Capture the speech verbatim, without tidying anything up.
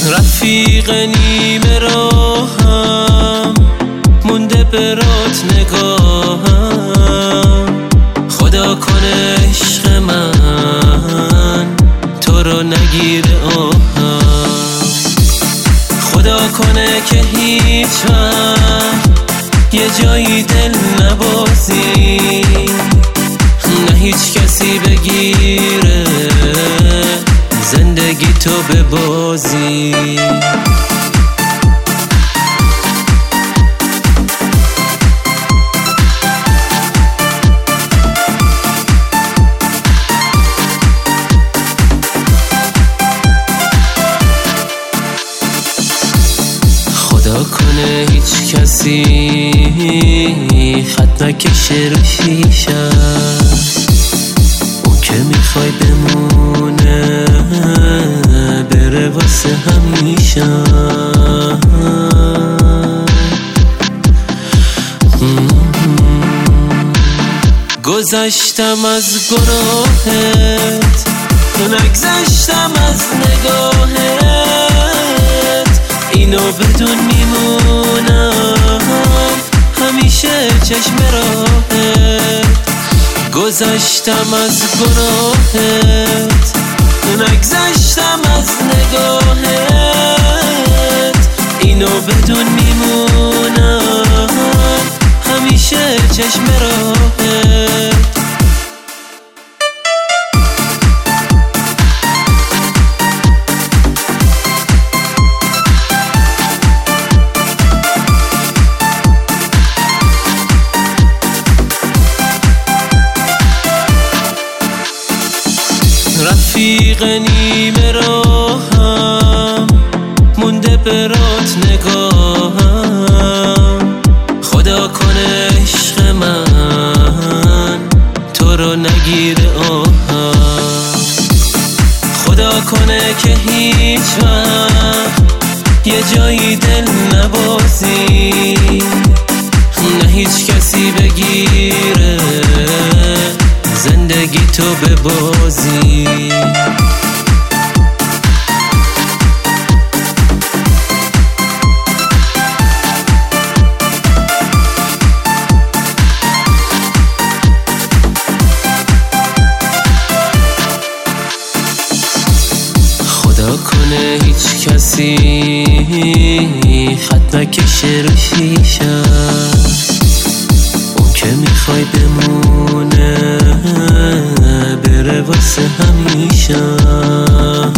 رفیق نیمه راهم مونده برات نگاهم، خدا کنه عشق من تو رو نگیره آهم، خدا کنه که هیچ وقت یه جایی دل نبازی، نه هیچ کسی بگیره زندگی تو به بازی. خدا کنه هیچ کسی خط نکشه رو شیشه، اون که میخوای بمونه بره واسه همیشه. گذشتم از گناهت، نگذشتم از نگاهت، اینو بدون میمونم همیشه چشم راهت. گذشتم از گناهت، نگذشتم از نگاهت، اینو بدون میمونم همیشه چشم راهت. رفیق نیمه راهم مونده برات نگاهم، خدا کنه عشق من تو رو نگیره آهم، خدا کنه که هیچ وقت یه جایی دل نبازی، نه هیچ کسی بگیره زندگی تو به بازی. خدا کنه هیچ کسی خط نکشه رو شیشه، اون که میخوای بمونه بره واسه همیشه.